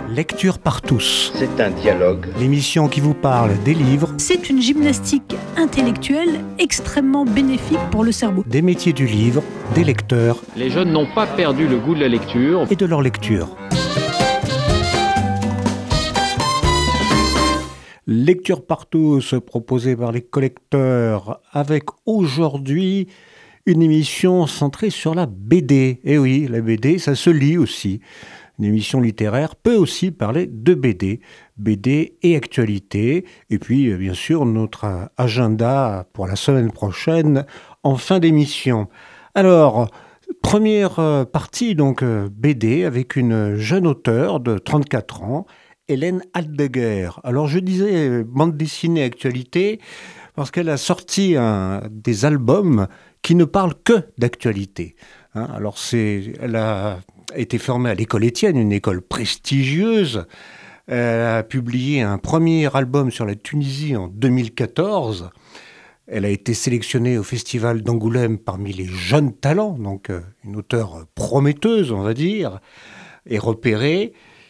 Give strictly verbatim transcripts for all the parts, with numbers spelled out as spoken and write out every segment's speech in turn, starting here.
Lecture par tous. C'est un dialogue. L'émission qui vous parle des livres. C'est une gymnastique intellectuelle extrêmement bénéfique pour le cerveau. Des métiers du livre, des lecteurs. Les jeunes n'ont pas perdu le goût de la lecture. Et de leur lecture. Lecture par tous, proposée par les collecteurs, avec aujourd'hui une émission centrée sur la B D. Eh oui, la B D, ça se lit aussi. Une émission littéraire peut aussi parler de B D, B D et actualité. Et puis, bien sûr, notre agenda pour la semaine prochaine en fin d'émission. Alors, première partie, donc B D, avec une jeune auteure de trente-quatre ans, Hélène Aldegger. Alors, je disais bande dessinée actualité parce qu'elle a sorti un, des albums qui ne parlent que d'actualité. Hein, alors, c'est, elle a été formée à l'école Étienne, une école prestigieuse. Elle a publié un premier album sur la Tunisie en deux mille quatorze. Elle a été sélectionnée au Festival d'Angoulême parmi les jeunes talents, donc une auteure prometteuse, on va dire, et repérée.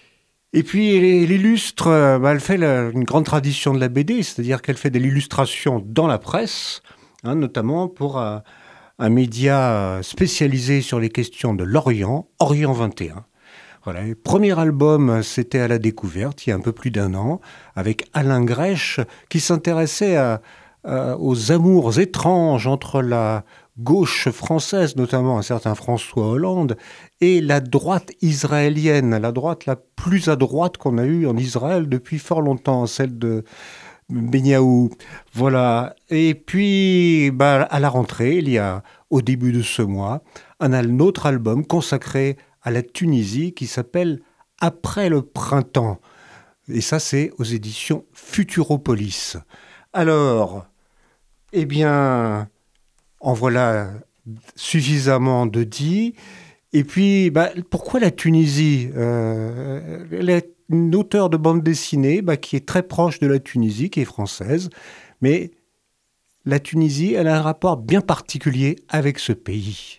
Et puis, elle illustre, bah, elle fait la, une grande tradition de la B D, c'est-à-dire qu'elle fait de l'illustration dans la presse, hein, notamment pour euh, un média spécialisé sur les questions de l'Orient, Orient vingt et un. Voilà. Le premier album, c'était à la découverte, il y a un peu plus d'un an, avec Alain Grèche, qui s'intéressait à, à, aux amours étranges entre la gauche française, notamment un certain François Hollande, et la droite israélienne, la droite la plus à droite qu'on a eue en Israël depuis fort longtemps, celle de Benyaou. Voilà. Et puis, bah, à la rentrée, il y a, au début de ce mois, un, un autre album consacré à la Tunisie qui s'appelle « Après le printemps ». Et ça, c'est aux éditions Futuropolis. Alors, eh bien, en voilà suffisamment de dit. Et puis, bah, pourquoi la Tunisie ? euh, Elle est une auteure de bande dessinée bah, qui est très proche de la Tunisie, qui est française. Mais la Tunisie, elle a un rapport bien particulier avec ce pays.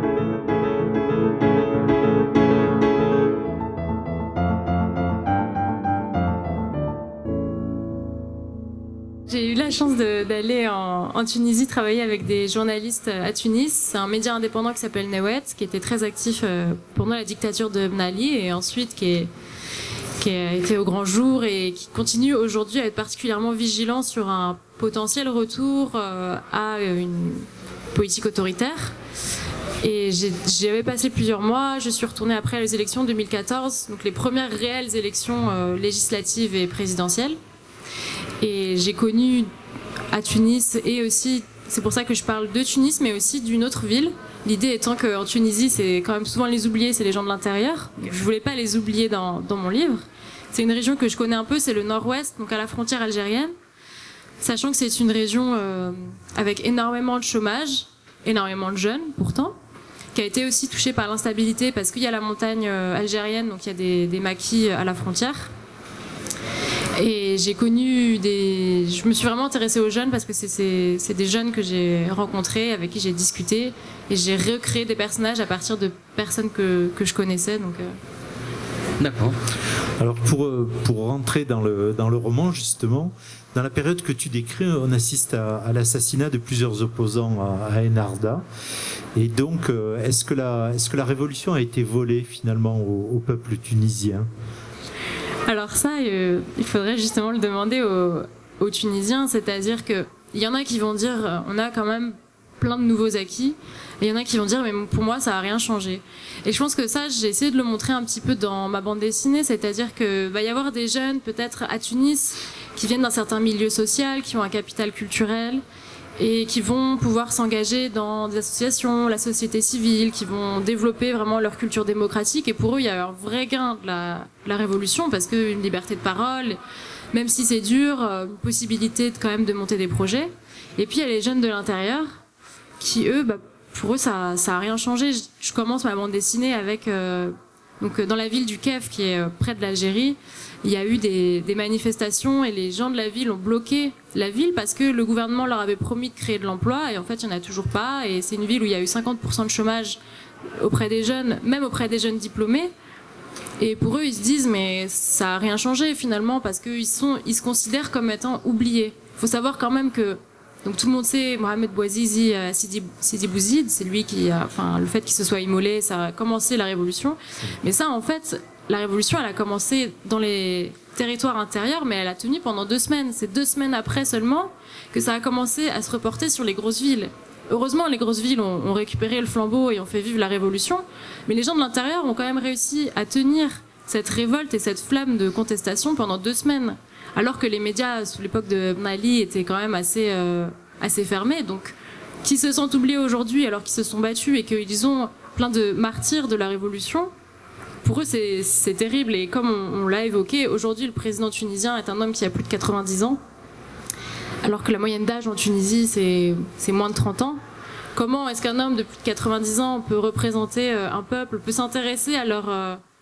J'ai eu la chance de, d'aller en, en Tunisie travailler avec des journalistes à Tunis. C'est un média indépendant qui s'appelle Newet, qui était très actif pendant la dictature de Ben Ali et ensuite qui, est, qui a été au grand jour et qui continue aujourd'hui à être particulièrement vigilant sur un potentiel retour à une politique autoritaire. Et j'ai, j'y avais passé plusieurs mois. Je suis retournée après les élections deux mille quatorze, donc les premières réelles élections euh, législatives et présidentielles. Et j'ai connu à Tunis et aussi, c'est pour ça que je parle de Tunis, mais aussi d'une autre ville. L'idée étant qu'en Tunisie, c'est quand même souvent les oubliés, c'est les gens de l'intérieur. Je voulais pas les oublier dans, dans mon livre. C'est une région que je connais un peu, c'est le nord-ouest, donc à la frontière algérienne. Sachant que c'est une région euh, avec énormément de chômage, énormément de jeunes pourtant, qui a été aussi touchée par l'instabilité parce qu'il y a la montagne euh, algérienne, donc il y a des, des maquis à la frontière. Et j'ai connu des... Je me suis vraiment intéressée aux jeunes parce que c'est, c'est, c'est des jeunes que j'ai rencontrés, avec qui j'ai discuté. Et j'ai recréé des personnages à partir de personnes que, que je connaissais. Donc, euh... D'accord. Alors pour, pour rentrer dans le, dans le roman, justement, dans la période que tu décris, on assiste à, à l'assassinat de plusieurs opposants à, à Enarda. Et donc, est-ce que la, est-ce que la révolution a été volée finalement au, au peuple tunisien ? Alors ça, euh, il faudrait justement le demander aux, aux Tunisiens, c'est-à-dire qu'il y en a qui vont dire euh, on a quand même plein de nouveaux acquis, et il y en a qui vont dire mais pour moi ça n'a rien changé. Et je pense que ça, j'ai essayé de le montrer un petit peu dans ma bande dessinée, c'est-à-dire qu'il va y avoir des jeunes peut-être à Tunis qui viennent d'un certain milieu social, qui ont un capital culturel, et qui vont pouvoir s'engager dans des associations, la société civile, qui vont développer vraiment leur culture démocratique. Et pour eux, il y a un vrai gain de la, de la révolution, parce qu'une liberté de parole, même si c'est dur, une possibilité de, quand même de monter des projets. Et puis il y a les jeunes de l'intérieur, qui eux, bah, pour eux, ça ça a rien changé. Je, je commence ma bande dessinée avec... Euh, donc dans la ville du Kef, qui est près de l'Algérie, il y a eu des, des manifestations et les gens de la ville ont bloqué la ville parce que le gouvernement leur avait promis de créer de l'emploi et en fait il n'y en a toujours pas. Et c'est une ville où il y a eu cinquante pour cent de chômage auprès des jeunes, même auprès des jeunes diplômés. Et pour eux, ils se disent, mais ça a rien changé finalement, parce qu'ils sont, ils se considèrent comme étant oubliés. Il faut savoir quand même que, donc tout le monde sait, Mohamed Bouazizi euh, Sidi, Sidi Bouzid, c'est lui qui a, enfin, le fait qu'il se soit immolé, ça a commencé la révolution. Mais ça, en fait, la révolution, elle a commencé dans les territoires intérieurs, mais elle a tenu pendant deux semaines. C'est deux semaines après seulement que ça a commencé à se reporter sur les grosses villes. Heureusement, les grosses villes ont, ont récupéré le flambeau et ont fait vivre la révolution, mais les gens de l'intérieur ont quand même réussi à tenir cette révolte et cette flamme de contestation pendant deux semaines, alors que les médias, sous l'époque de Ben Ali, étaient quand même assez, euh, assez fermés. Donc, qui se sentent oubliés aujourd'hui alors qu'ils se sont battus et qu'ils ont plein de martyrs de la révolution, pour eux, c'est, c'est terrible. Et comme on, on l'a évoqué, aujourd'hui, le président tunisien est un homme qui a plus de quatre-vingt-dix ans, alors que la moyenne d'âge en Tunisie, c'est, c'est moins de trente ans. Comment est-ce qu'un homme de plus de quatre-vingt-dix ans peut représenter un peuple, peut s'intéresser à leur,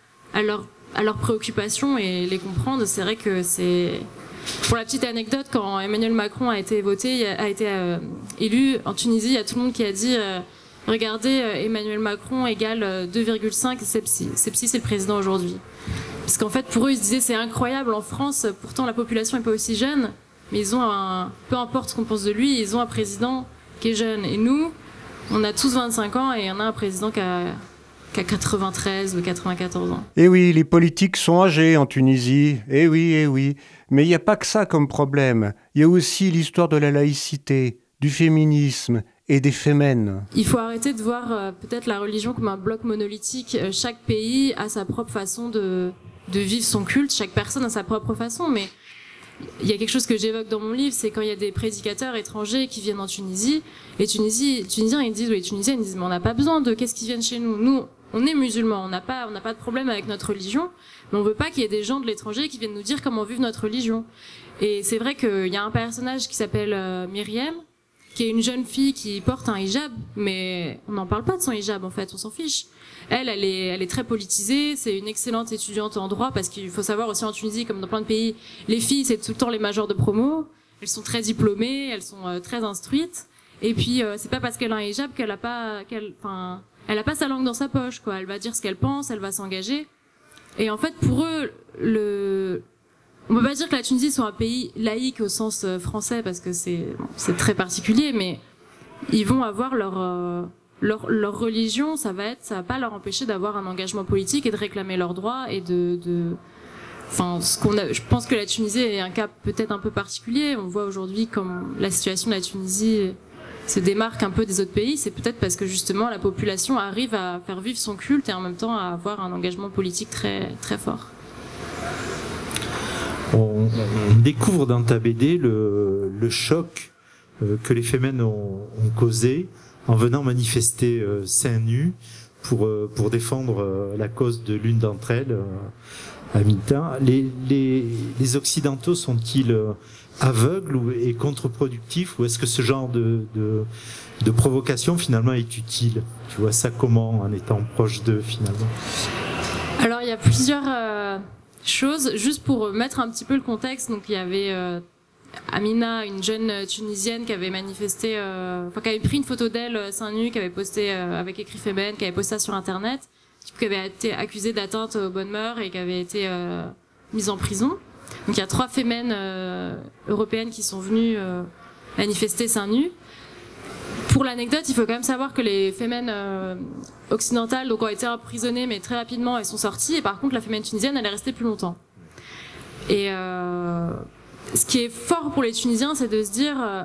à leur, à leurs préoccupations et les comprendre? C'est vrai que c'est... Pour la petite anecdote, quand Emmanuel Macron a été voté, a été euh, élu en Tunisie, il y a tout le monde qui a dit euh, regardez, euh, Emmanuel Macron égale deux virgule cinq Sepsi. Sepsi, c'est le président aujourd'hui. Parce qu'en fait, pour eux, ils se disaient c'est incroyable en France, pourtant la population n'est pas aussi jeune, mais ils ont un, peu importe ce qu'on pense de lui, ils ont un président qui est jeune. Et nous, on a tous vingt-cinq ans et on a un président qui a, qui a quatre-vingt-treize ou quatre-vingt-quatorze ans. Eh oui, les politiques sont âgés en Tunisie. Eh oui, eh oui. Mais il n'y a pas que ça comme problème. Il y a aussi l'histoire de la laïcité, du féminisme et des fémènes. Il faut arrêter de voir euh, peut-être la religion comme un bloc monolithique. Euh, chaque pays a sa propre façon de, de vivre son culte. Chaque personne a sa propre façon. Mais il y a quelque chose que j'évoque dans mon livre, c'est quand il y a des prédicateurs étrangers qui viennent en Tunisie. Les Tunisiens, Tunisiens ils disent, ou les Tunisiens, ils disent, mais on n'a pas besoin de qu'est-ce qui viennent chez nous. Nous, on est musulmans, on n'a pas, on n'a pas de problème avec notre religion, mais on veut pas qu'il y ait des gens de l'étranger qui viennent nous dire comment vivre notre religion. Et c'est vrai qu'il y a un personnage qui s'appelle euh, Myriam, qui est une jeune fille qui porte un hijab, mais on n'en parle pas de son hijab en fait, on s'en fiche. Elle, elle est, elle est très politisée, c'est une excellente étudiante en droit, parce qu'il faut savoir aussi en Tunisie, comme dans plein de pays, les filles, c'est tout le temps les majors de promo, elles sont très diplômées, elles sont euh, très instruites, et puis euh, c'est pas parce qu'elle a un hijab qu'elle a pas, qu'elle, enfin, elle a pas sa langue dans sa poche, quoi. Elle va dire ce qu'elle pense, elle va s'engager. Et en fait, pour eux, le, on peut pas dire que la Tunisie soit un pays laïque au sens français, parce que c'est, bon, c'est très particulier, mais ils vont avoir leur, euh, leur, leur religion, ça va être, ça va pas leur empêcher d'avoir un engagement politique et de réclamer leurs droits et de, de, enfin, ce qu'on a, je pense que la Tunisie est un cas peut-être un peu particulier. On voit aujourd'hui comme la situation de la Tunisie se démarque un peu des autres pays, c'est peut-être parce que justement la population arrive à faire vivre son culte et en même temps à avoir un engagement politique très, très fort. On, on découvre dans ta B D le, le choc euh, que les fémènes ont, ont causé en venant manifester euh, seins nus pour, euh, pour défendre euh, la cause de l'une d'entre elles, euh, Aminata. Les, les, les Occidentaux sont-ils euh, aveugles ou, et contre-productifs, ou est-ce que ce genre de, de, de provocation finalement est utile? Tu vois ça comment en étant proche d'eux finalement? Alors il y a plusieurs euh, choses, juste pour mettre un petit peu le contexte. Donc il y avait euh, Amina, une jeune Tunisienne qui avait manifesté, euh, enfin qui avait pris une photo d'elle seins nus, qui avait posté euh, avec écrit féminin, qui avait posté ça sur internet, qui avait été accusée d'atteinte aux bonnes mœurs et qui avait été euh, mise en prison. Donc il y a trois fémènes euh, européennes qui sont venues euh, manifester seins nus. Pour l'anecdote, il faut quand même savoir que les fémènes euh, occidentales donc, ont été emprisonnées, mais très rapidement elles sont sorties. Et par contre, la fémène tunisienne, elle est restée plus longtemps. Et euh, ce qui est fort pour les Tunisiens, c'est de se dire, euh,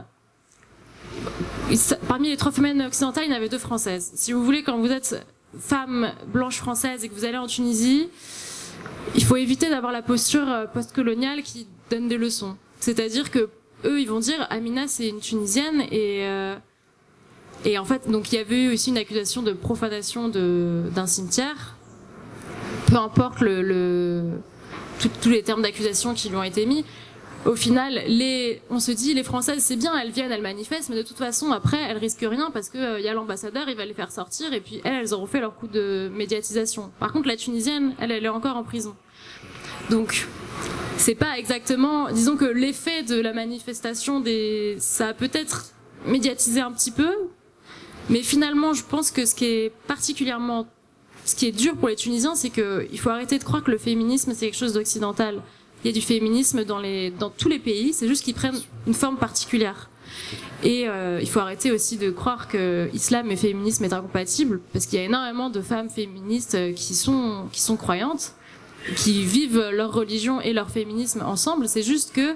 parmi les trois fémènes occidentales, il y en avait deux françaises. Si vous voulez, quand vous êtes femme blanche française et que vous allez en Tunisie, il faut éviter d'avoir la posture post-coloniale qui donne des leçons. C'est-à-dire que eux, ils vont dire Amina, c'est une Tunisienne et euh, et en fait, donc il y avait eu aussi une accusation de profanation de d'un cimetière. Peu importe le, le tous les termes d'accusation qui lui ont été mis. Au final, les, on se dit, les Françaises, c'est bien, elles viennent, elles manifestent, mais de toute façon, après, elles risquent rien parce que euh, y a l'ambassadeur, il va les faire sortir, et puis elles, elles auront fait leur coup de médiatisation. Par contre, la Tunisienne, elle, elle est encore en prison. Donc, c'est pas exactement, disons que l'effet de la manifestation des, ça a peut-être médiatisé un petit peu, mais finalement, je pense que ce qui est particulièrement ce qui est dur pour les Tunisiens, c'est qu'il faut arrêter de croire que le féminisme, c'est quelque chose d'occidental. Il y a du féminisme dans, les, dans tous les pays, c'est juste qu'ils prennent une forme particulière. Et euh, il faut arrêter aussi de croire que islam et féminisme est incompatible, parce qu'il y a énormément de femmes féministes qui sont, qui sont croyantes, qui vivent leur religion et leur féminisme ensemble. C'est juste que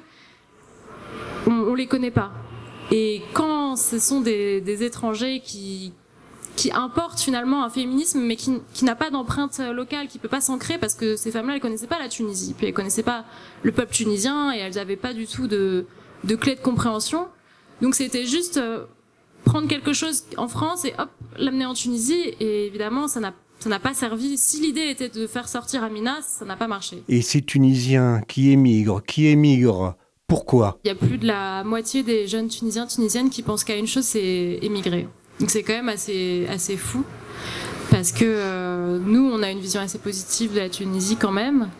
on, on les connaît pas. Et quand ce sont des, des étrangers qui qui importent finalement un féminisme, mais qui, qui n'a pas d'empreinte locale, qui peut pas s'ancrer, parce que ces femmes-là, elles connaissaient pas la Tunisie, puis elles connaissaient pas le peuple tunisien, et elles avaient pas du tout de, de clé de compréhension. Donc c'était juste euh, prendre quelque chose en France et hop, l'amener en Tunisie, et évidemment, ça n'a ça n'a pas servi. Si l'idée était de faire sortir Amina, ça n'a pas marché. Et ces Tunisiens qui émigrent, qui émigrent, pourquoi ? Il y a plus de la moitié des jeunes Tunisiens, Tunisiennes qui pensent qu'à une chose, c'est émigrer. Donc c'est quand même assez assez fou, parce que euh, nous on a une vision assez positive de la Tunisie quand même,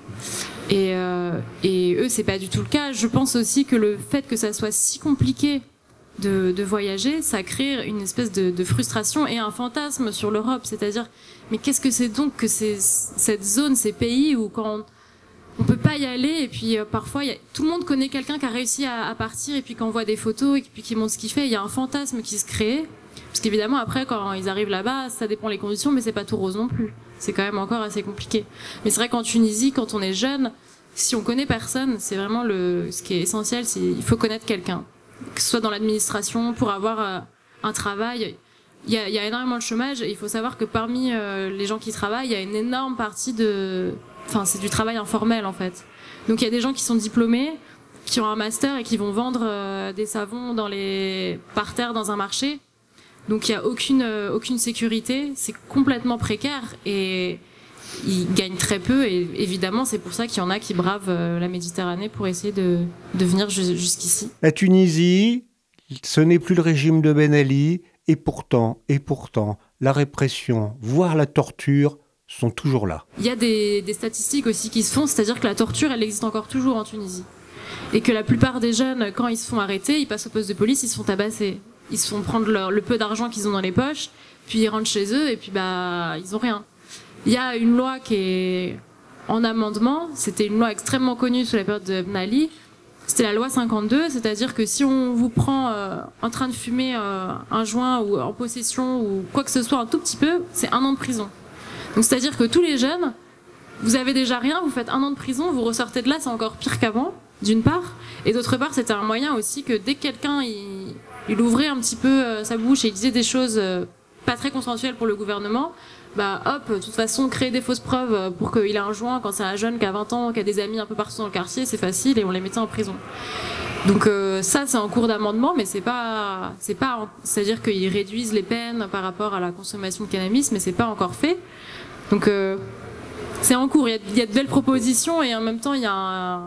et euh, et eux c'est pas du tout le cas. Je pense aussi que le fait que ça soit si compliqué de de voyager, ça crée une espèce de, de frustration et un fantasme sur l'Europe, c'est-à-dire mais qu'est-ce que c'est donc que c'est cette zone, ces pays où quand on, on peut pas y aller, et puis euh, parfois y a, tout le monde connaît quelqu'un qui a réussi à, à partir, et puis quand on voit des photos et puis qui montre ce qu'il fait, il y a un fantasme qui se crée. Parce qu'évidemment, après, quand ils arrivent là-bas, ça dépend des conditions, mais c'est pas tout rose non plus. C'est quand même encore assez compliqué. Mais c'est vrai qu'en Tunisie, quand on est jeune, si on connaît personne, c'est vraiment le, ce qui est essentiel, c'est, il faut connaître quelqu'un. Que ce soit dans l'administration, pour avoir euh, un travail. Il y a, il y a énormément de chômage, et il faut savoir que parmi euh, les gens qui travaillent, il y a une énorme partie de, enfin, c'est du travail informel, en fait. Donc il y a des gens qui sont diplômés, qui ont un master et qui vont vendre euh, des savons dans les parterres dans un marché. Donc il y a aucune euh, aucune sécurité, c'est complètement précaire, et ils gagnent très peu, et évidemment c'est pour ça qu'il y en a qui bravent euh, la Méditerranée pour essayer de, de venir jus- jusqu'ici. La Tunisie, ce n'est plus le régime de Ben Ali, et pourtant, et pourtant, la répression, voire la torture, sont toujours là. Il y a des, des statistiques aussi qui se font, c'est-à-dire que la torture, elle existe encore toujours en Tunisie. Et que la plupart des jeunes, quand ils se font arrêter, ils passent au poste de police, ils se font tabasser. Ils se font prendre leur, le peu d'argent qu'ils ont dans les poches, puis ils rentrent chez eux, et puis bah ils ont rien. Il y a une loi qui est en amendement, c'était une loi extrêmement connue sous la période de Ben Ali, c'était la loi cinquante-deux, c'est-à-dire que si on vous prend euh, en train de fumer euh, un joint, ou en possession, ou quoi que ce soit un tout petit peu, c'est un an de prison. Donc c'est-à-dire que tous les jeunes, vous avez déjà rien, vous faites un an de prison, vous ressortez de là, c'est encore pire qu'avant, d'une part, et d'autre part, c'était un moyen aussi que dès que quelqu'un il, il ouvrait un petit peu euh, sa bouche et il disait des choses euh, pas très consensuelles pour le gouvernement, bah hop, de toute façon, créer des fausses preuves pour qu'il ait un joint quand c'est un jeune qui a vingt ans, qui a des amis un peu partout dans le quartier, c'est facile, et on les mettait en prison. Donc euh, ça, c'est en cours d'amendement, mais c'est pas, c'est pas, c'est-à-dire qu'ils réduisent les peines par rapport à la consommation de cannabis, mais c'est pas encore fait. Donc euh, c'est en cours. Il y, a, il y a de belles propositions, et en même temps, il y a un,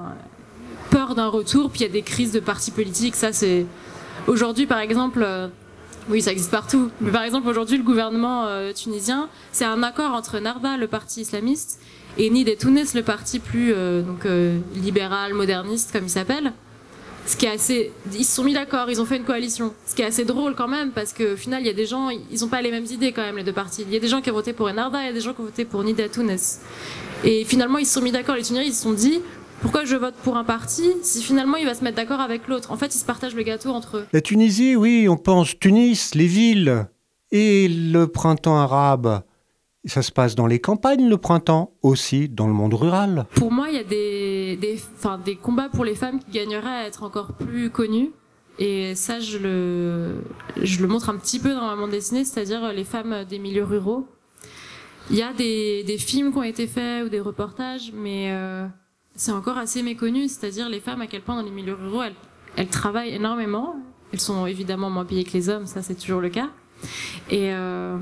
peur d'un retour, puis il y a des crises de partis politiques. Ça, c'est aujourd'hui, par exemple. Euh, Oui, ça existe partout. Mais par exemple, aujourd'hui, le gouvernement euh, tunisien, c'est un accord entre Narda, le parti islamiste, et Nid Tounes, le parti plus euh, donc euh, libéral, moderniste, comme il s'appelle. Ce qui est assez, ils se sont mis d'accord, ils ont fait une coalition. Ce qui est assez drôle quand même, parce qu'au final, il y a des gens, ils ont pas les mêmes idées quand même, les deux partis. Il y a des gens qui ont voté pour Narda, il y a des gens qui ont voté pour Nid Tounes. Et finalement, ils se sont mis d'accord. Les Tunisiens, ils se sont dit, pourquoi je vote pour un parti si finalement il va se mettre d'accord avec l'autre? En fait, ils se partagent le gâteau entre eux. La Tunisie, oui, on pense Tunis, les villes. Et le printemps arabe, ça se passe dans les campagnes, le printemps, aussi dans le monde rural. Pour moi, il y a des, des, enfin, des combats pour les femmes qui gagneraient à être encore plus connus. Et ça, je le, je le montre un petit peu dans ma bande dessinée, c'est-à-dire les femmes des milieux ruraux. Il y a des, des films qui ont été faits ou des reportages, mais... Euh, c'est encore assez méconnu, c'est-à-dire les femmes, à quel point dans les milieux ruraux, elles, elles travaillent énormément. Elles sont évidemment moins payées que les hommes, ça c'est toujours le cas. Et, euh,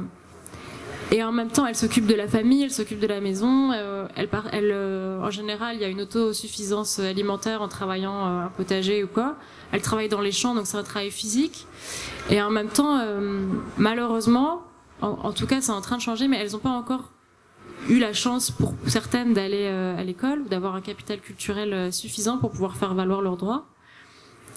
et en même temps, elles s'occupent de la famille, elles s'occupent de la maison. Euh, elles, elles, euh, en général, il y a une autosuffisance alimentaire en travaillant euh, un potager ou quoi. Elles travaillent dans les champs, donc c'est un travail physique. Et en même temps, euh, malheureusement, en, en tout cas c'est en train de changer, mais elles n'ont pas encore eu la chance pour certaines d'aller euh, à l'école, d'avoir un capital culturel euh, suffisant pour pouvoir faire valoir leurs droits.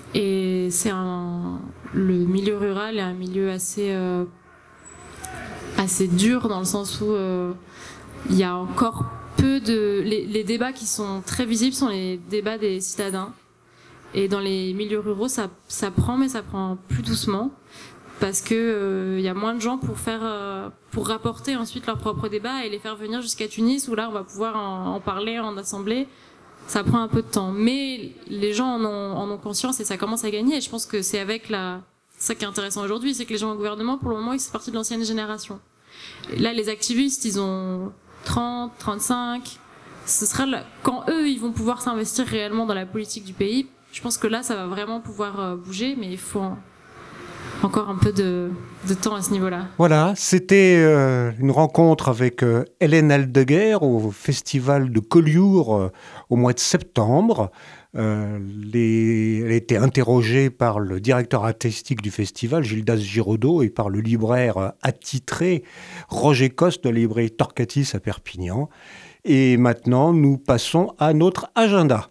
Et c'est un, le milieu rural est un milieu assez euh, assez dur dans le sens où euh, il y a encore peu de... Les, les débats qui sont très visibles sont les débats des citadins. Et dans les milieux ruraux, ça, ça prend, mais ça prend plus doucement. Parce que euh, y a moins de gens pour faire, euh, pour rapporter ensuite leurs propres débats et les faire venir jusqu'à Tunis, où là, on va pouvoir en, en parler en assemblée. Ça prend un peu de temps. Mais les gens en ont, en ont conscience et ça commence à gagner. Et je pense que c'est avec la... ça qui est intéressant aujourd'hui, c'est que les gens au gouvernement, pour le moment, ils sont partis de l'ancienne génération. Et là, les activistes, ils ont trente, trente-cinq. Ce sera là, quand eux, ils vont pouvoir s'investir réellement dans la politique du pays. Je pense que là, ça va vraiment pouvoir bouger, mais il faut encore un peu de, de temps à ce niveau-là. Voilà, c'était euh, une rencontre avec euh, Hélène Aldeguer au Festival de Collioure euh, au mois de septembre. Euh, les, elle a été interrogée par le directeur artistique du festival, Gildas Giraudot, et par le libraire euh, attitré Roger Coste de la librairie Torquatis à Perpignan. Et maintenant, nous passons à notre agenda.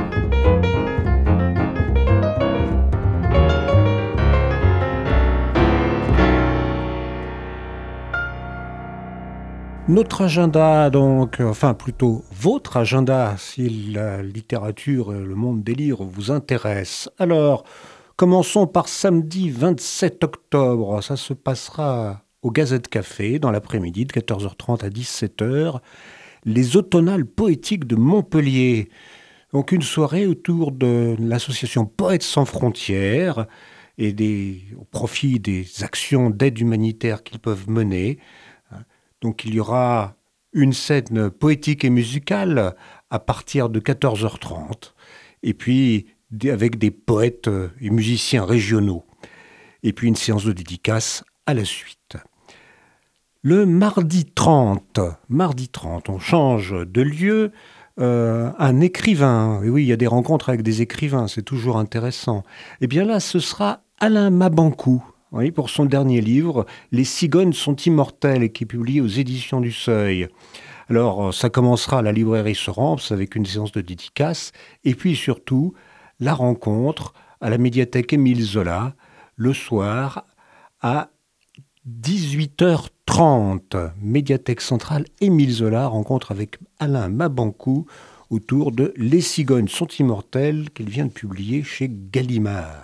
Notre agenda, donc, enfin plutôt votre agenda, si la littérature et le monde des livres vous intéressent. Alors, commençons par samedi vingt-sept octobre. Ça se passera au Gazette Café dans l'après-midi de quatorze heures trente à dix-sept heures. Les automnales poétiques de Montpellier. Donc une soirée autour de l'association Poètes sans frontières et des, au profit des actions d'aide humanitaire qu'ils peuvent mener. Donc il y aura une scène poétique et musicale à partir de quatorze heures trente, et puis avec des poètes et musiciens régionaux, et puis une séance de dédicace à la suite. Le mardi trente, mardi trente, on change de lieu, euh, un écrivain, et oui, il y a des rencontres avec des écrivains, c'est toujours intéressant. Et bien là, ce sera Alain Mabankou. Oui, pour son dernier livre, « Les cigognes sont immortelles » qui est publié aux éditions du Seuil. Alors, ça commencera à la librairie Sorens avec une séance de dédicace, et puis surtout, la rencontre à la médiathèque Émile Zola, le soir, à dix-huit heures trente. Médiathèque centrale Émile Zola, rencontre avec Alain Mabankou autour de « Les cigognes sont immortelles » qu'il vient de publier chez Gallimard.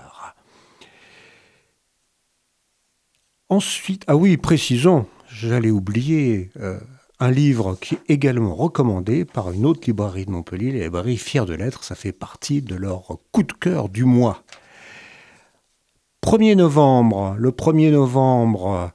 Ensuite, ah oui, précisons, j'allais oublier, euh, un livre qui est également recommandé par une autre librairie de Montpellier, la librairie Fière de Lettres, ça fait partie de leur coup de cœur du mois. premier novembre, le premier novembre,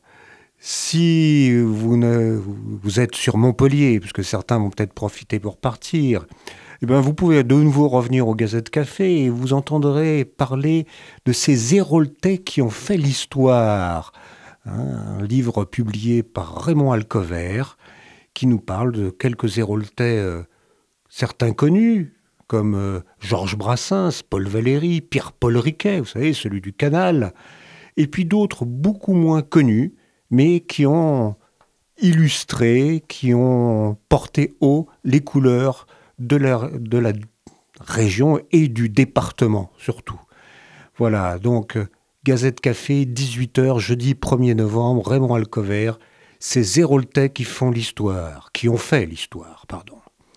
si vous, ne, vous êtes sur Montpellier, puisque certains vont peut-être profiter pour partir, eh bien vous pouvez de nouveau revenir au Gazette Café et vous entendrez parler de ces Héroltais qui ont fait l'histoire. Un livre publié par Raymond Alcover qui nous parle de quelques Héroltais, euh, certains connus, comme euh, Georges Brassens, Paul Valéry, Pierre-Paul Riquet, vous savez, celui du Canal, et puis d'autres beaucoup moins connus, mais qui ont illustré, qui ont porté haut les couleurs de la, de la région et du département surtout. Voilà, donc... Gazette Café, dix-huit heures, jeudi premier novembre, Raymond Alcover, ces Héroltais qui font l'histoire, qui ont fait l'histoire, pardon.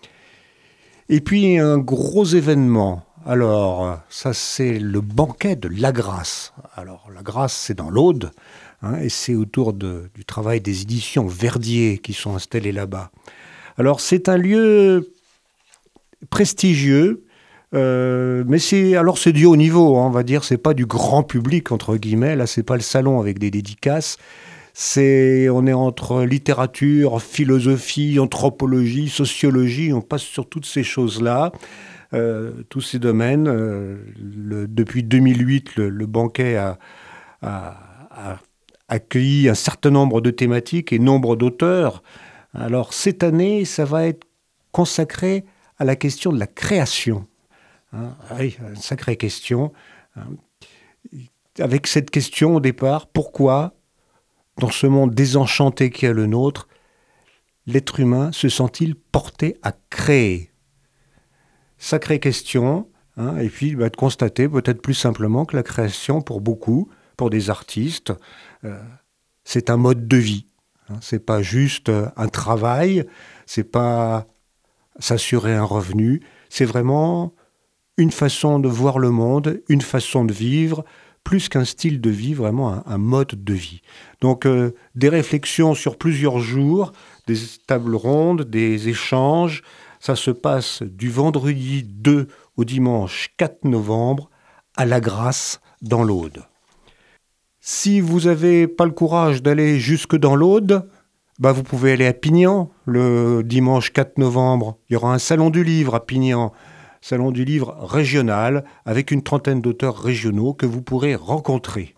Et puis un gros événement, alors ça c'est le banquet de La Grâce. Alors La Grâce c'est dans l'Aude, hein, et c'est autour de, du travail des éditions Verdier qui sont installées là-bas. Alors c'est un lieu prestigieux, Euh, mais c'est alors c'est du haut niveau, hein, on va dire, c'est pas du grand public entre guillemets. Là, c'est pas le salon avec des dédicaces. C'est on est entre littérature, philosophie, anthropologie, sociologie. On passe sur toutes ces choses-là, euh, tous ces domaines. Euh, le, depuis deux mille huit, le, le banquet a, a, a accueilli un certain nombre de thématiques et nombre d'auteurs. Alors cette année, ça va être consacré à la question de la création. Hein, oui, une sacrée question. Hein. Avec cette question au départ, pourquoi, dans ce monde désenchanté qui est le nôtre, l'être humain se sent-il porté à créer ? Sacrée question. Hein, et puis bah, de constater peut-être plus simplement que la création, pour beaucoup, pour des artistes, euh, c'est un mode de vie. Hein, c'est pas juste un travail, c'est pas s'assurer un revenu, c'est vraiment une façon de voir le monde, une façon de vivre, plus qu'un style de vie, vraiment un, un mode de vie. Donc euh, des réflexions sur plusieurs jours, des tables rondes, des échanges. Ça se passe du vendredi deux au dimanche quatre novembre à La Grasse dans l'Aude. Si vous n'avez pas le courage d'aller jusque dans l'Aude, bah vous pouvez aller à Pignan le dimanche quatre novembre. Il y aura un salon du livre à Pignan. Salon du livre régional, avec une trentaine d'auteurs régionaux que vous pourrez rencontrer.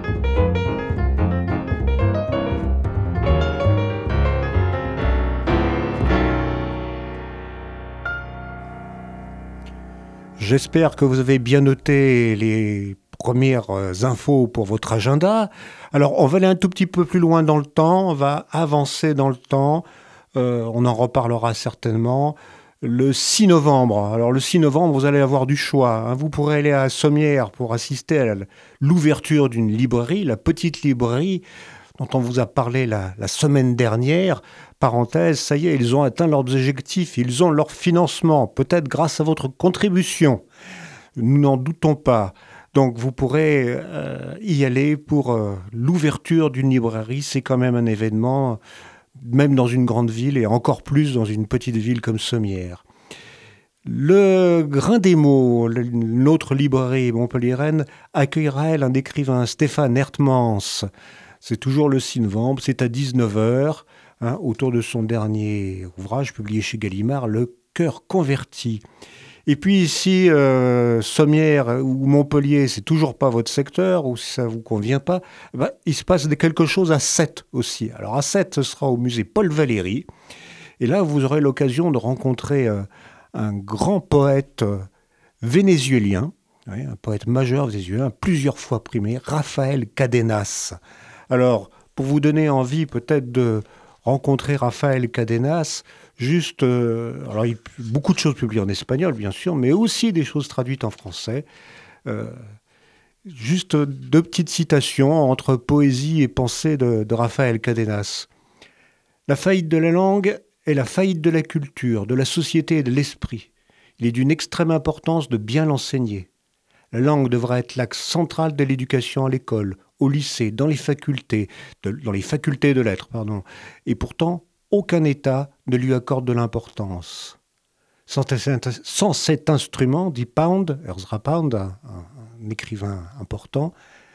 J'espère que vous avez bien noté les premières infos pour votre agenda. Alors, on va aller un tout petit peu plus loin dans le temps, on va avancer dans le temps, euh, on en reparlera certainement. Le six novembre. Alors le six novembre, vous allez avoir du choix. Hein. Vous pourrez aller à Sommières pour assister à l'ouverture d'une librairie, la petite librairie dont on vous a parlé la, la semaine dernière. Parenthèse, ça y est, ils ont atteint leurs objectifs, ils ont leur financement, peut-être grâce à votre contribution. Nous n'en doutons pas. Donc vous pourrez euh, y aller pour euh, l'ouverture d'une librairie. C'est quand même un événement, même dans une grande ville et encore plus dans une petite ville comme Sommières. Le Grain des mots, notre librairie montpelliéraine, accueillera elle un écrivain, Stéphane Hertmans. C'est toujours le six novembre, c'est à dix-neuf heures, hein, autour de son dernier ouvrage publié chez Gallimard, Le cœur converti. Et puis ici, euh, Sommières ou Montpellier, c'est toujours pas votre secteur, ou si ça vous convient pas, ben, il se passe quelque chose à Sète aussi. Alors à Sète, ce sera au musée Paul Valéry. Et là, vous aurez l'occasion de rencontrer euh, un grand poète euh, vénézuélien, oui, un poète majeur vénézuélien, plusieurs fois primé, Rafael Cadenas. Alors, pour vous donner envie peut-être de rencontrer Rafael Cadenas, juste, euh, alors il y a beaucoup de choses publiées en espagnol, bien sûr, mais aussi des choses traduites en français. Euh, juste deux petites citations entre poésie et pensée de, de Rafael Cadenas. La faillite de la langue est la faillite de la culture, de la société et de l'esprit. Il est d'une extrême importance de bien l'enseigner. La langue devra être l'axe central de l'éducation à l'école, au lycée, dans les facultés, de, dans les facultés de lettres, pardon. Et pourtant, aucun État ne lui accorde de l'importance. Sans, sans cet instrument, dit Pound, Ezra Pound, un, un écrivain important,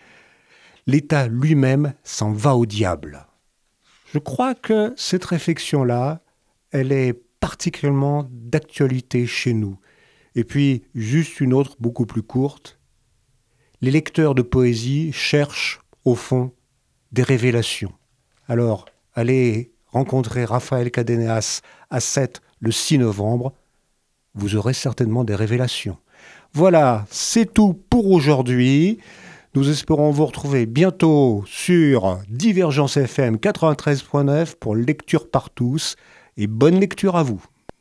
l'État lui-même s'en va au diable. Je crois que cette réflexion-là, elle est particulièrement d'actualité chez nous. Et puis, juste une autre, beaucoup plus courte. Les lecteurs de poésie cherchent, au fond, des révélations. Alors, allez rencontrer Rafael Cadenas à Sète le six novembre. Vous aurez certainement des révélations. Voilà, c'est tout pour aujourd'hui. Nous espérons vous retrouver bientôt sur Divergence F M quatre-vingt-treize point neuf pour Lecture par tous. Et bonne lecture à vous.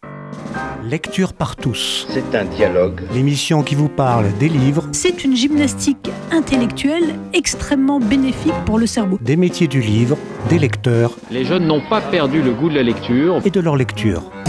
Lecture par tous. C'est un dialogue. L'émission qui vous parle des livres. C'est une gymnastique intellectuelle extrêmement bénéfique pour le cerveau. Des métiers du livre, des lecteurs. Les jeunes n'ont pas perdu le goût de la lecture. Et de leur lecture.